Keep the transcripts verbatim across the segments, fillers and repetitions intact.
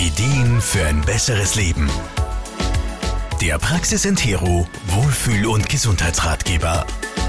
Ideen für ein besseres Leben. Der Praxis Entero Wohlfühl- und Gesundheitsratgeber.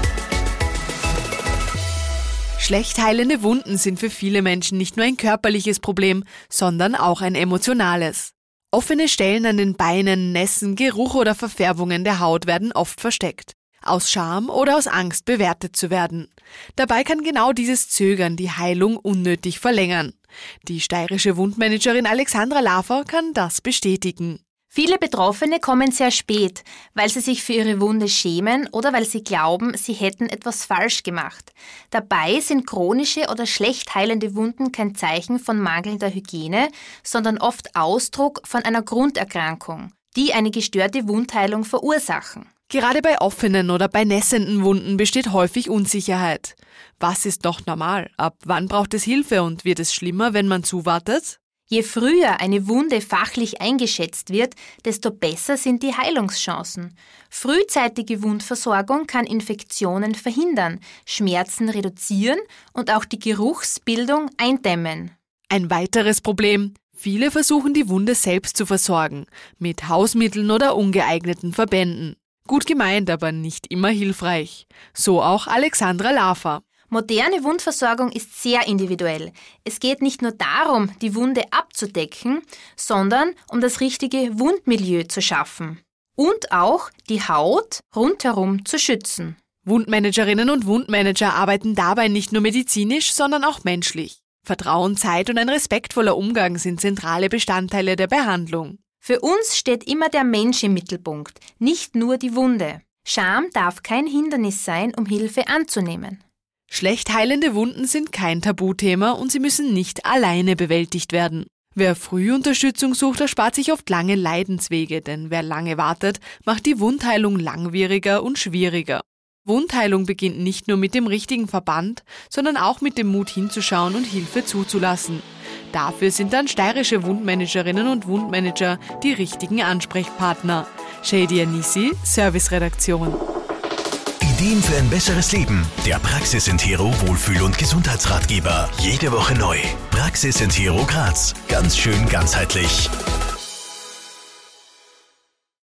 Schlecht heilende Wunden sind für viele Menschen nicht nur ein körperliches Problem, sondern auch ein emotionales. Offene Stellen an den Beinen, Nässen, Geruch oder Verfärbungen der Haut werden oft versteckt. Aus Scham oder aus Angst bewertet zu werden. Dabei kann genau dieses Zögern die Heilung unnötig verlängern. Die steirische Wundmanagerin Alexandra Lafer kann das bestätigen. Viele Betroffene kommen sehr spät, weil sie sich für ihre Wunde schämen oder weil sie glauben, sie hätten etwas falsch gemacht. Dabei sind chronische oder schlecht heilende Wunden kein Zeichen von mangelnder Hygiene, sondern oft Ausdruck von einer Grunderkrankung, die eine gestörte Wundheilung verursachen. Gerade bei offenen oder bei nässenden Wunden besteht häufig Unsicherheit. Was ist doch normal? Ab wann braucht es Hilfe und wird es schlimmer, wenn man zuwartet? Je früher eine Wunde fachlich eingeschätzt wird, desto besser sind die Heilungschancen. Frühzeitige Wundversorgung kann Infektionen verhindern, Schmerzen reduzieren und auch die Geruchsbildung eindämmen. Ein weiteres Problem: Viele versuchen, die Wunde selbst zu versorgen, mit Hausmitteln oder ungeeigneten Verbänden. Gut gemeint, aber nicht immer hilfreich. So auch Alexandra Lafer. Moderne Wundversorgung ist sehr individuell. Es geht nicht nur darum, die Wunde abzudecken, sondern um das richtige Wundmilieu zu schaffen. Und auch die Haut rundherum zu schützen. Wundmanagerinnen und Wundmanager arbeiten dabei nicht nur medizinisch, sondern auch menschlich. Vertrauen, Zeit und ein respektvoller Umgang sind zentrale Bestandteile der Behandlung. Für uns steht immer der Mensch im Mittelpunkt, nicht nur die Wunde. Scham darf kein Hindernis sein, um Hilfe anzunehmen. Schlecht heilende Wunden sind kein Tabuthema und sie müssen nicht alleine bewältigt werden. Wer früh Unterstützung sucht, erspart sich oft lange Leidenswege, denn wer lange wartet, macht die Wundheilung langwieriger und schwieriger. Wundheilung beginnt nicht nur mit dem richtigen Verband, sondern auch mit dem Mut hinzuschauen und Hilfe zuzulassen. Dafür sind dann steirische Wundmanagerinnen und Wundmanager die richtigen Ansprechpartner. Shadia Nisi, Serviceredaktion. Ideen für ein besseres Leben. Der Praxis Entero Wohlfühl- und Gesundheitsratgeber. Jede Woche neu. Praxis Entero Graz. Ganz schön ganzheitlich.